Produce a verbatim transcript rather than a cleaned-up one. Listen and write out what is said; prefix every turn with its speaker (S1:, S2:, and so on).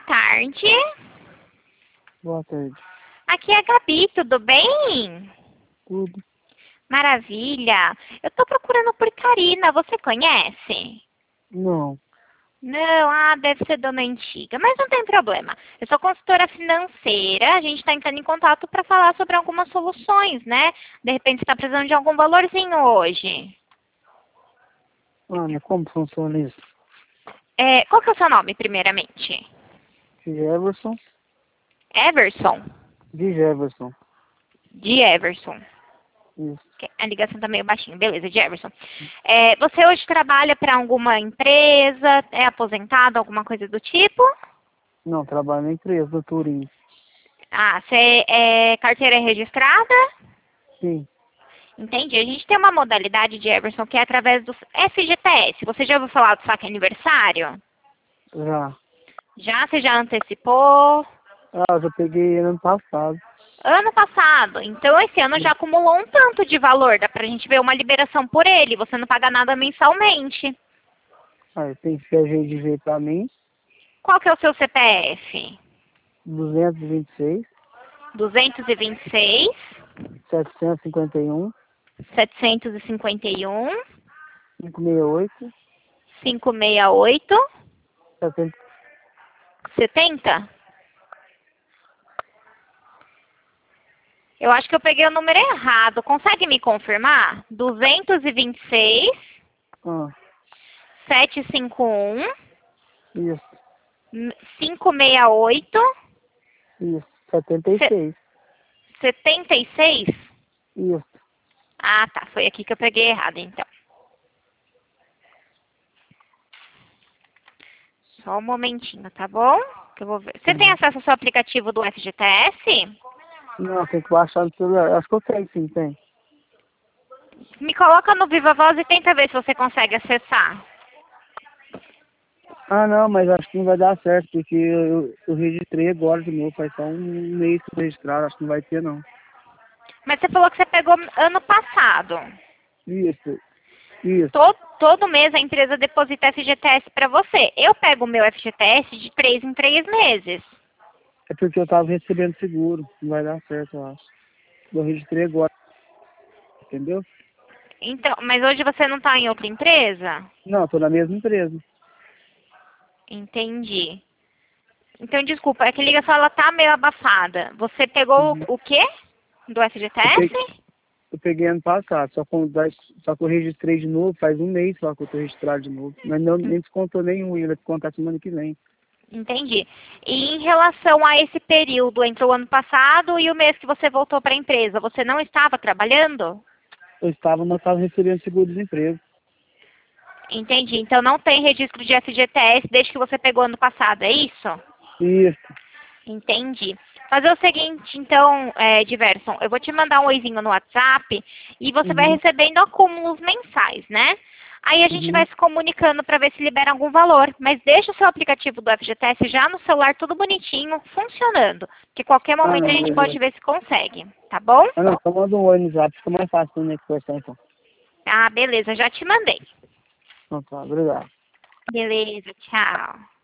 S1: tarde.
S2: Boa tarde.
S1: Aqui é a Gabi, tudo bem?
S2: Tudo?
S1: Maravilha. Eu tô procurando por Karina, você conhece?
S2: Não.
S1: Não, ah, deve ser dona antiga, mas não tem problema. Eu sou consultora financeira, a gente está entrando em contato para falar sobre algumas soluções, né? De repente você está precisando de algum valorzinho hoje.
S2: Ana, como funciona isso?
S1: É, qual que é o seu nome, primeiramente?
S2: De Jefferson?
S1: Everson?
S2: De Jefferson.
S1: De Everson.
S2: Isso.
S1: A ligação tá meio baixinha, beleza, de Everson. É, você hoje trabalha para alguma empresa, é aposentado, alguma coisa do tipo?
S2: Não, trabalho na empresa do Turim.
S1: Ah, você é carteira registrada?
S2: Sim.
S1: Entendi. A gente tem uma modalidade de Everson que é através do F G T S. Você já ouviu falar do saque aniversário?
S2: Já.
S1: Já? Você já antecipou?
S2: Ah, eu já peguei ano passado.
S1: Ano passado. Então, esse ano já acumulou um tanto de valor. Dá pra gente ver uma liberação por ele. Você não paga nada mensalmente.
S2: Aí tem que ser jeito de ver pra mim.
S1: Qual que é o seu C P F?
S2: duzentos e vinte e seis,
S1: duzentos e vinte e seis,
S2: setecentos e cinquenta e um,
S1: setecentos e cinquenta e um,
S2: quinhentos e sessenta e oito,
S1: quinhentos e sessenta e oito,
S2: setenta.
S1: setenta? Eu acho que eu peguei o número errado. Consegue me confirmar? duzentos e vinte e seis,
S2: Ah,
S1: setecentos e cinquenta e um,
S2: isso.
S1: quinhentos e sessenta e oito,
S2: Isso. setenta e seis.
S1: setenta e seis?
S2: Isso.
S1: Ah, tá. Foi aqui que eu peguei errado, então. Só um momentinho, tá bom? Que eu vou ver. Você tem
S2: Uhum.
S1: acesso ao seu aplicativo do F G T S?
S2: Não, tem que baixar no celular. Acho que eu tenho, sim, tem.
S1: Me coloca no Viva Voz e tenta ver se você consegue acessar.
S2: Ah, não, mas acho que não vai dar certo, porque eu, eu, eu registrei agora de novo, faz só um mês que eu registrado, acho que não vai ter, não.
S1: Mas você falou que você pegou ano passado.
S2: Isso, isso.
S1: Todo, todo mês a empresa deposita F G T S para você. Eu pego o meu F G T S de três em três meses.
S2: É porque eu tava recebendo seguro, não vai dar certo, eu acho. Eu registrei agora, entendeu?
S1: Então, mas hoje você não está em outra empresa?
S2: Não, tô na mesma empresa.
S1: Entendi. Então, desculpa, é que a ligação ela tá meio abafada. Você pegou
S2: Uhum.
S1: o quê do
S2: Eu, peguei,
S1: F G T S?
S2: eu peguei ano passado, só, com, só que eu registrei de novo, faz um mês só que eu tô registrado de novo. Mas não, nem descontou nenhum ainda, descontar semana que vem.
S1: Entendi. E em relação a esse período entre o ano passado e o mês que você voltou para a empresa, você não estava trabalhando?
S2: Eu estava, mas estava recebendo seguro-desemprego.
S1: Entendi. Então não tem registro de F G T S desde que você pegou ano passado, é isso?
S2: Isso.
S1: Entendi. Fazer o seguinte, então, é, Diverson, eu vou te mandar um oizinho no WhatsApp e você vai
S2: Uhum.
S1: recebendo acúmulos mensais, né? Aí a gente
S2: Uhum.
S1: vai se comunicando para ver se libera algum valor. Mas deixa o seu aplicativo do F G T S já no celular, tudo bonitinho, funcionando. Que qualquer
S2: Ah,
S1: momento a
S2: não,
S1: gente pode
S2: beleza.
S1: ver se consegue, tá bom?
S2: Ah, não, só manda um oi no zap, fica mais fácil na conversar, então.
S1: Ah, beleza, já te mandei.
S2: Então tá, obrigado.
S1: Beleza, tchau.